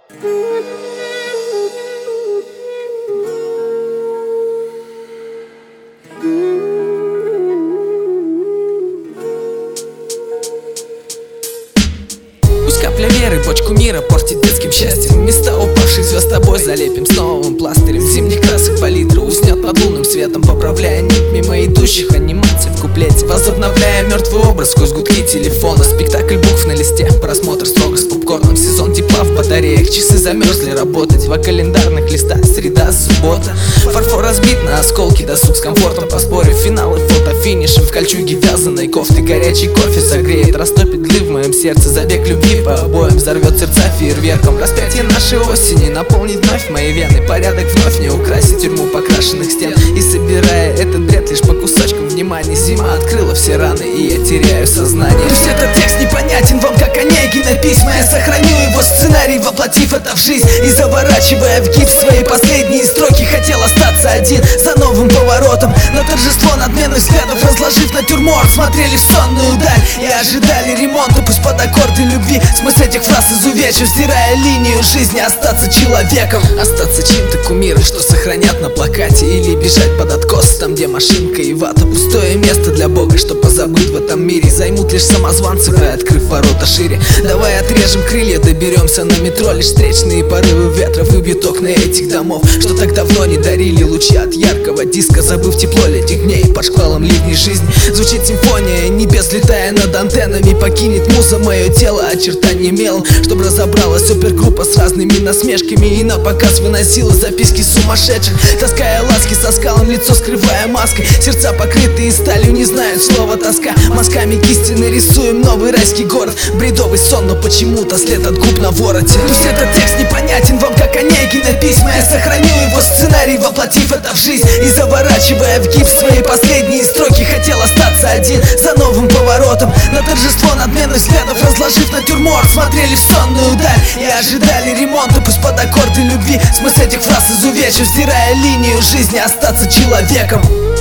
Пусть капля веры бочку мира портит детским счастьем. Места упавших звезд тобой залепим с новым пластырем. Зимних красок палитра уснет под лунным светом, поправляя нить мимо идущих анимаций в куплете, возобновляя мертвый образ сквозь гудки телефона. Спектакль букв на листе, просмотр строго с попкорном. Сезон тепла в батареях, часы замерзли работать. Два календарных листа, среда, суббота. Фарфор разбит на осколки, досуг с комфортом поспорив. Финалы, фото, финишем в кольчуге вязаной кофты. Горячий кофе согреет, растопит глы в моем сердце. Забег любви по обоим взорвет сердца фейерверком. Распятие нашей осени наполнит вновь мои вены. Порядок вновь не украсит тюрьму покрашенных стен. И собирая этот бред лишь по кусочкам внимания, зима открыла все раны, и я теряю сознание. Пусть этот текст непонятен вам, как Онегина письма, я сохраню его сценарий, воплотив это в жизнь. И заворачивая в гипс свои последние строки, хотел остаться один за новым поворотом. На торжество надменных взглядов, разложив натюрморт, смотрели в сонную даль и ожидали ремонта. Пусть под аккорды любви смысл этих фраз изувечив, стирая линию жизни, остаться человеком. Остаться чьим-то кумиром, что сохранят на плакате, или бежать под откос, там где машинка и вата. Пустое место для Бога, что позабыт в этом мире, займут лишь самозванцы, приоткрыв ворота шире. Давай отрежем крылья, доберемся на метро. Лишь встречные порывы ветра выбьют окна этих домов, что так давно не дарили лучи от яркого диска, забыв тепло летних дней под шквалом ливней жизни. Звучит симфония небес, летая над антеннами, покинет муза мое тело очертаний мелом, чтоб разобралась супергруппа с разными насмешками и на показ выносила записки сумасшедших, таская ласки со скалом, лицо скрывая маской. Сердца покрытые сталью не знают слова тоска. Мазками кисти нарисуем новый райский город, бредовый сон, но почему-то след от губ на вороте. Пусть этот текст непонятен вам, как Онегина письма, я сохраню его сценарий, воплотив это в жизнь. И заворачивая в гипс свои последние строки, хотел остаться один за новым поворотом. На торжество надменных взглядов, разложив натюрморт, смотрели в сонную даль и ожидали ремонта. Пусть под аккорды любви смысл этих фраз изувечив, стирая линию жизни, остаться человеком.